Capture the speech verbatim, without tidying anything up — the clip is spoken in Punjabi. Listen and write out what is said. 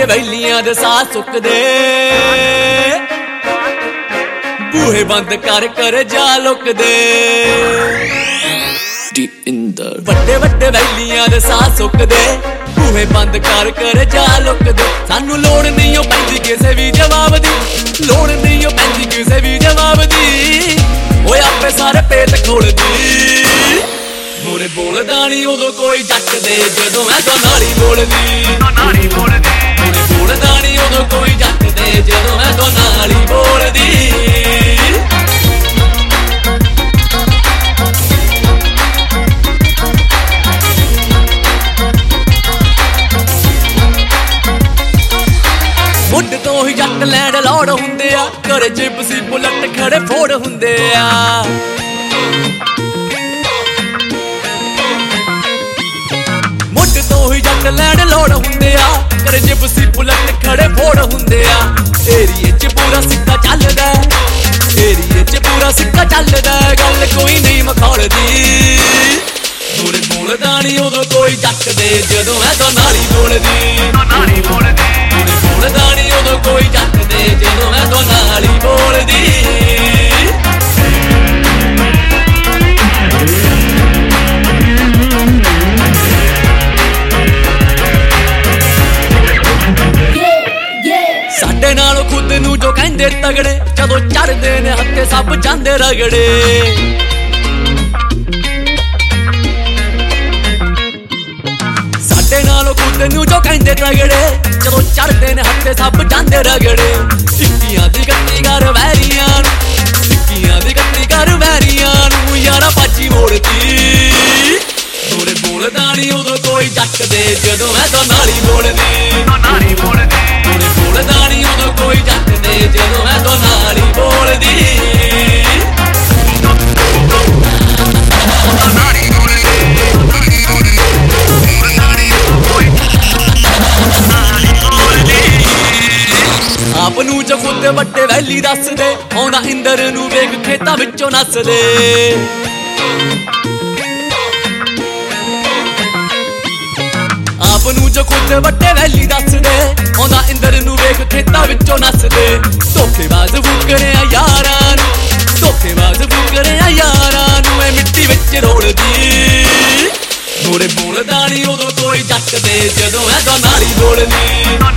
ਵੱਡੇ ਵੈਲੀਆਂ ਦੇ ਸਾਹ ਸੁੱਕਦੇ ਬੂਹੇ ਬੰਦ ਕਰ ਕਰ ਜਾ ਲੁਕਦੇ ਵੱਡੇ ਵੱਡੇ ਵੈਲੀਆਂ ਦੇ ਸਾਹ ਸੁੱਕਦੇ ਬੂਹੇ ਬੰਦ ਕਰ ਕਰ ਜਾ ਲੁਕਦੇ ਸਾਨੂੰ ਲੋੜ ਨਹੀਂ ਓ ਪੈਂਦੀ ਕਿਸੇ ਵੀ ਜਵਾਬ ਦੀ ਲੋੜ ਨਹੀਂ ਓ ਪੈਂਦੀ ਕਿਸੇ ਵੀ ਜਵਾਬ ਦੀ ਓਏ ਆਪੇ ਸਾਰੇ ਪੇਟ ਖੋਲਦੀ ਮੋਰੇ ਬੋਲਦਾ ਨੀ ਉਦੋਂ ਕੋਈ ਜੱਟ ਦੇ ਜਦੋਂ ਮੈਂ ਤੋਂ ਨਾਲੀ ਬੋਲਦੀ ਨਾਲੀ ਬੋਲਦੀ ਮੋਰੇ ਬੋਲਦਾ ਨੀ ਉਦੋਂ ਕੋਈ ਜੱਟ ਦੇ ਜਦੋਂ ਮੈਂ ਤੋਂ ਨਾਲੀ ਬੋਲਦੀ ਮੁੱਢ ਤੋਂ ਹੀ ਜੱਟ ਲੈਣ ਲੋੜ ਹੁੰਦੇ ਆ ਘਰੇ ਜਿਪਸੀ ਬੁਲਟ ਖੜੇ ਫੋੜ ਹੁੰਦੇ ਆ ਮੁੱਢ ਤੋਂ ਹੀ ਜੱਟ ਲੈਣ ਲੋੜ ਹੁੰਦੇ ਆ ਘਰੇ ਜਿਪਸੀ ਬੁਲਟ ਖੜੇ ਫੋੜ ਹੁੰਦੇ ਆ ਏਰੀਏ 'ਚ ਪੂਰਾ ਸਿੱਕਾ ਚੱਲਦਾ ਏਰੀਏ 'ਚ ਪੂਰਾ ਸਿੱਕਾ ਚੱਲਦਾ ਗੱਲ ਕੋਈ ਨਹੀਂ ਮਖੌਲਦੀ ਮੋਰੇ ਬੋਲਦਾ ਨੀ ਉਦੋਂ ਕੋਈ ਜੱਟ ਦੇ ਜਦੋਂ ਮੈਂ ਤੋਂ ਨਾਲੀ ਬੋਲਦੀ ਨਾਲੀ ਬੋਲਦੀ ਮੋਰੇ ਬੋਲਦਾ ਨੀ ਉਦੋਂ ਕੋਈ ਜੱਟ ਦੇ ਜਦੋਂ ਮੈਂ ਤੋਂ ਨਾਲੀ ਬੋਲਦੀ ਸਾਡੇ ਨਾਲੋਂ ਖੁਦ ਨੂੰ ਜੋ ਕਹਿੰਦੇ ਤਗੜੇ ਜਦੋਂ ਚੜਦੇ ਨੇ ਹੱਥੇ ਸਭ ਜਾਂਦੇ ਰਗੜੇ ਸਾਡੇ ਨਾਲੋਂ ਖੁਦ ਨੂੰ ਜੋ ਕਹਿੰਦੇ ਤਗੜੇ ਜਦੋਂ ਚੜਦੇ ਨੇ ਹੱਥੇ ਸਭ ਜਾਂਦੇ ਰਗੜੇ ਟਿੱਕੀਆਂ ਦੀ ਗੱਤੀ ਕਰ ਵੈਰੀਆਂ ਨੂੰ ਟਿੱਕੀਆਂ ਦੀ ਗੱਤੀ ਕਰ ਵੈਰੀਆਂ ਨੂੰ ਯਾਰਾ ਬਾਜੀ ਮੋੜਦੀ ਮੋਰੇ ਬੋਲਦਾ ਨੀ ਉਦੋਂ ਕੋਈ ਜੱਟ ਦੇ ਜਦੋਂ ਮੈਂ ਤੋਂ ਨਾਲੀ ਬੋਲਦੀ ਨਾਲੀ ਬੋਲਦੀ ਮੋਰੇ ਬੋਲਦਾ ਨੀ ਉਦੋਂ ਕੋਈ ਜੱਟ ਦੇ ਜਦੋਂ ਮੈਂ ਤੋਂ ਨਾਲੀ ਬੋਲਦੀ ਆਪ ਨੂੰ ਜੋ ਖੁਦ ਵੱਡੇ ਵੈਲੀ ਦੱਸਦੇ ਆਉਂਦਾ ਇੰਦਰ ਨੂੰ ਵੇਖ ਖੇਤਾਂ ਵਿੱਚੋਂ ਨੱਸਦੇ ਆਪ ਨੂੰ ਜੋ ਖੁਦ ਵੱਡੇ ਵੈਲੀ ਦੱਸਦੇ ਆਉਂਦਾ ਇੰਦਰ ਨੂੰ ਵੇਖ ਖੇਤਾਂ ਵਿੱਚੋਂ ਨੱਸਦੇ ਧੋਖੇਬਾਜ਼ ਫੁਕਰਿਆ ਯਾਰਾਂ ਨੂੰ ਧੋਖੇਬਾਜ਼ ਫੁਕਰਿਆ ਯਾਰਾਂ ਨੂੰ ਐ ਮਿੱਟੀ ਵਿੱਚ ਰੋਲਦੀ ਮੋਰੇ ਬੋਲਦਾ ਨੀ ਉਦੋਂ ਕੋਈ ਜੱਟ ਦੇ ਜਦੋਂ ਮੈਂ ਤੋਂ ਨਾਲੀ ਬੋਲਦੀ